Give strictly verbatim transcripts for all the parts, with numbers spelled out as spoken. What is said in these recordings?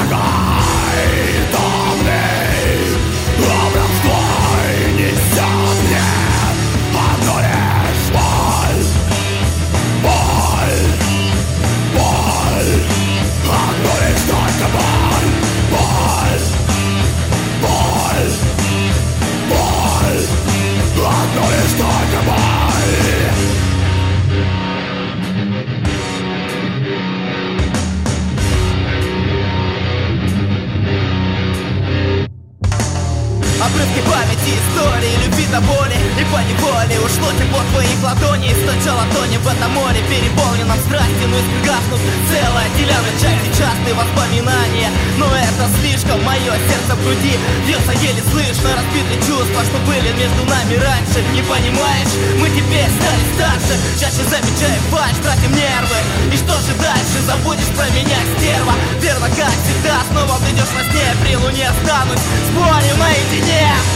Обрывки памяти, истории, любви до боли. И поневоле ушло тепло твоих ладоней. Сначала тонем в этом море, переполненном страстью, но испрегаснут целая деляна части, частые воспоминания. Но это слишком, мое сердце в груди бьется еле слышно. Разбиты чувства, что были между нами раньше. Не понимаешь, мы теперь стали старше. Чаще замечаем фальшь, тратим нервы. И что же дальше, забудешь про меня, стерва. Верно, как всегда, снова придешь во сне. При луне останусь с болью наедине.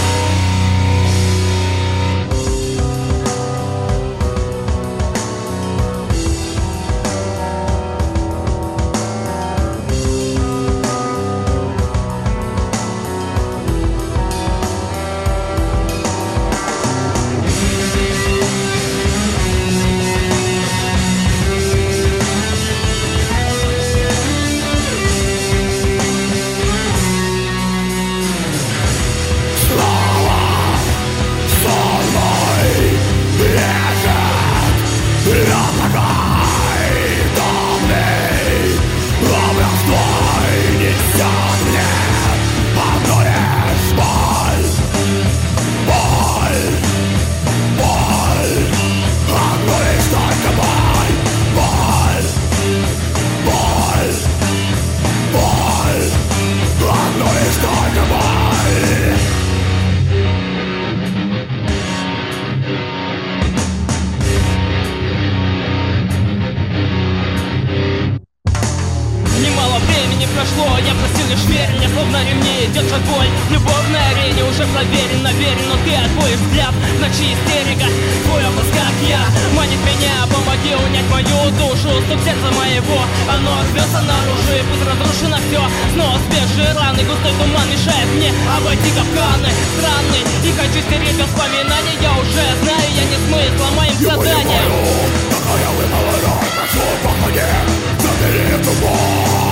Прошло, я просил лишь верь мне, словно ремней держит боль. Любовь на арене уже проверен, наверен, но ты отводишь взгляд. В ночи истерика, твой образ как я манит меня, помоги унять мою душу. Стук сердца моего, оно рвется наружу, и пусть разрушено все. Снова свежие раны, густой туман мешает мне обойти капканы странный. И хочу стереть воспоминания, я уже знаю, я не смысла моим заданием. Какая вы молодой, прошу, помоги, забери эту боль.